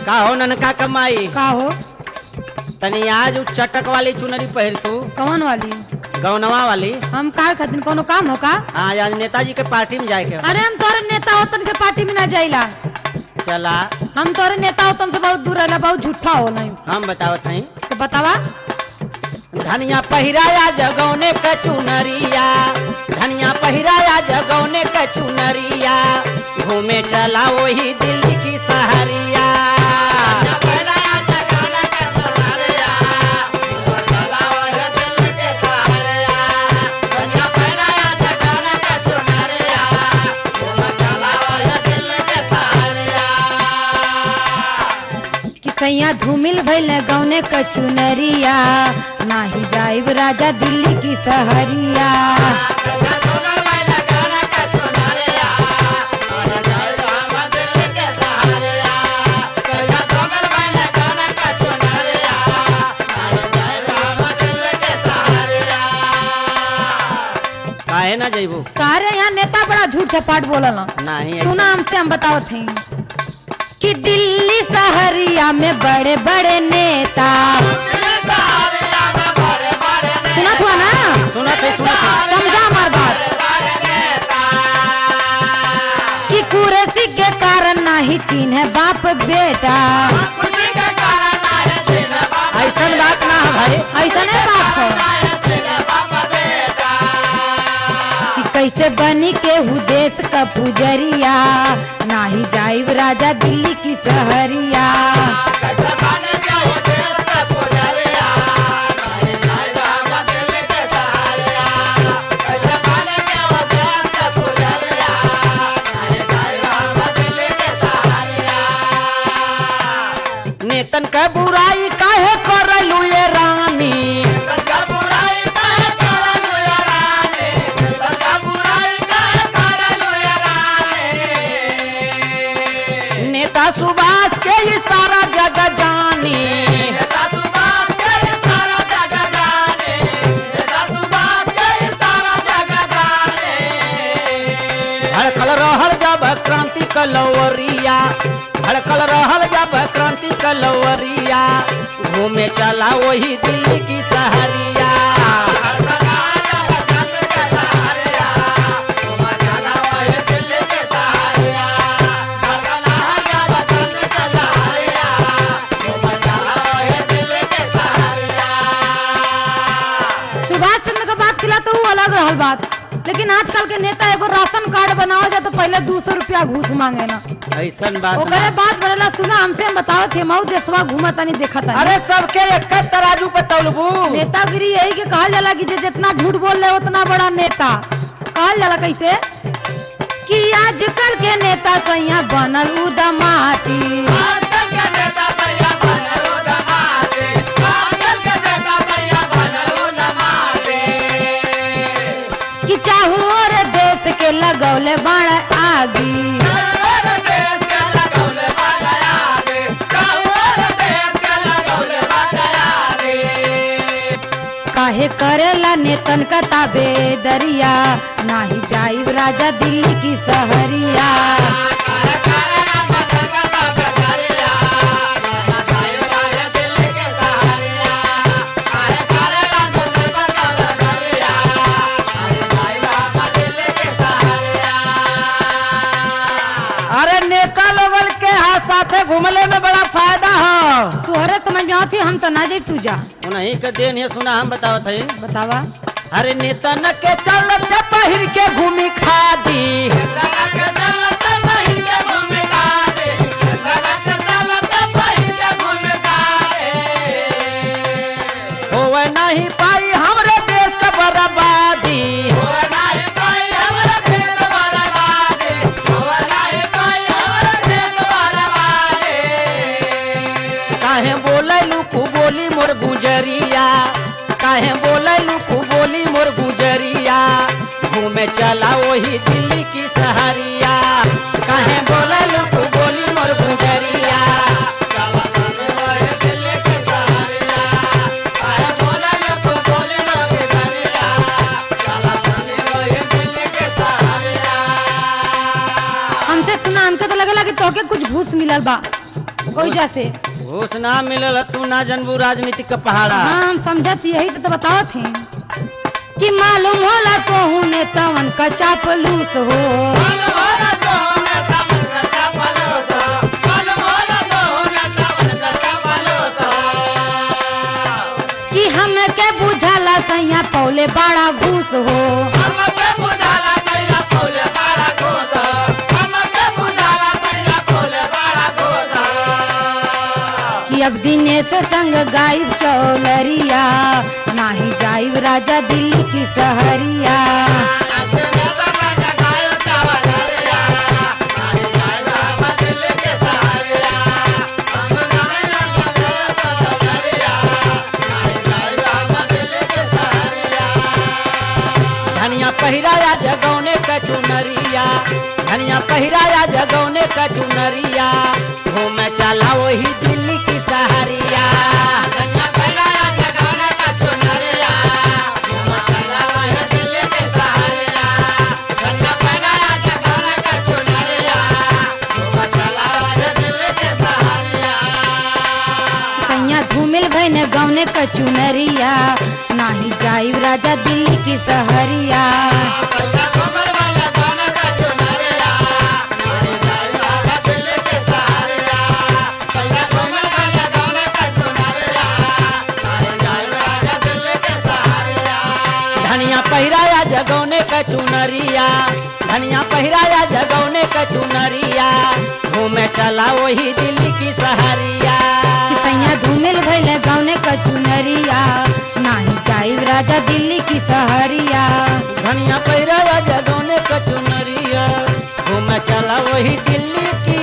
का हो ननका कमाई का हो तनी आज उ चटक वाली चुनरी पहर तू कौन वाली गौनवा वाली। हम का खातिर कोनो काम हो का? हाँ आज नेताजी के पार्टी में जाए के बा। अरे हम तोरे नेता होतन के पार्टी में ना जाइला। चला हम तोरे नेता होतन से बहुत दूर रहला, बहुत झूठा हो नहीं। हम बतावत हई तो बतावा। धनिया पहिराया जगौने के चुनरिया, धनिया पहिराया जगौने के चुनरिया, घूमे चला वही दिल्ली की सहरिया। सैया धूमिल भइल गौने क चुनरिया, नाही जाइब राजा दिल्ली की सहरिया। काहे ना जइबू? कारे यहाँ नेता बड़ा झूठ छपाट बोलल। नहीं तू ना हमसे हम बतावत हई कि दिल्ली सहरिया में बड़े बड़े नेता। सुनत हुआ ना? सुनत है समझा हमार बात कि कुर्सी के कारण नहीं चिन्ह बाप बेटा। ऐसा बात ना है भाई, ऐसा नहीं बात है कि कैसे बनी के हु देश का पुजरिया, नाही जाइब राजा दिल्ली की सहरिया। नेतन का बुराई काहे करलू ये रानी, नेता सुभाष के ही सारा जग जानी, धड़कल रहल जब क्रांति कलवरिया, धड़कल रहल जब क्रांति कलवरिया, घूमे चला वही दिल्ली की सहरिया। सुभाष चंद्र का बात किला तो वो अलग रहल बात, लेकिन आजकल के नेता एगो राशन कार्ड बनावा जाए तो पहले 200 रुपया घूस मांगे ना। ऐसा बात ओकरे ना। बात बनेला। सुना हमसे हम बताओ थे मऊ देशवा घूमता नहीं देखा था। अरे सबके एक तराजू पे तौलबू। नेतागिरी यही के कहल जाला कि जे जितना झूठ बोल रहे उतना बड़ा नेता। कहल जाला कैसे कि आजकल के नेता सैया बनल उदमाती, कि चाहू और देश के लगौले बाण आगी, काहे करेला नेतन का ताबे दरिया, नाही जाइब राजा दिल्ली की सहरिया। अरे नेता लोगन के हाथ साथे घूमले में बड़ा फायदा हो। तोहरे समझ में आती हम तो ना जाई, तू जा उन्हीं के देन है। सुना हम बतावत है। बतावा। अरे नेतन के चलत पहिर के घूमी खादी, होवे नहीं पाई हमरे देश का बर्बादी, काहे बोले लुकू बोली मोर गुजरिया, काहे बोले लुकू बोली मोर गुजरिया, घूमे चला वही दिल्ली की सहरिया। काहे बोले लुकू बोली मोर गुजरिया, हमसे सुना, हमके तो लगेला कि तोके कुछ घूस मिलल बा। ओइजा से। घूस ना मिलल तू ना जनबू राजनीति का पहाड़ा। हाँ हम समझत यही तो बताओ थी कि मालूम होला तो हूँ नेतावन का चापलूस हो। कि हमें के बुझाला सैया पौले बड़ा घूस हो। कि अब दिनेश संग गायब चौलरिया नाही जाइब राजा दिल्ली की सहरिया। धनिया पहिराया जगौने का चुनरिया, धनिया पहिराया जगौने का चुनरिया, घूम चला वही दिल्ली की सहरिया। धनिया पहिराया जगौने का चुनरिया, घूम चला वही दिल्ली की सहरिया। धनिया पहिराया जगौने का चुनरिया, घूम चला वही दिल्ली की सहरिया। सैया धूमिल भैने गौने का चुनरिया नाही जाइब राजा दिल्ली की सहरिया। धनिया पहिराया जगौने का चुनरिया, धनिया पहिराया जगौने का चुनरिया, घूमे चला वही दिल्ली की सहरिया। कि सैया धूमिल भैले गौने का चुनरिया नाही जाइब राजा दिल्ली की सहरिया। धनिया पहिराया जगौने का चुनरिया, घूमे चला वही दिल्ली की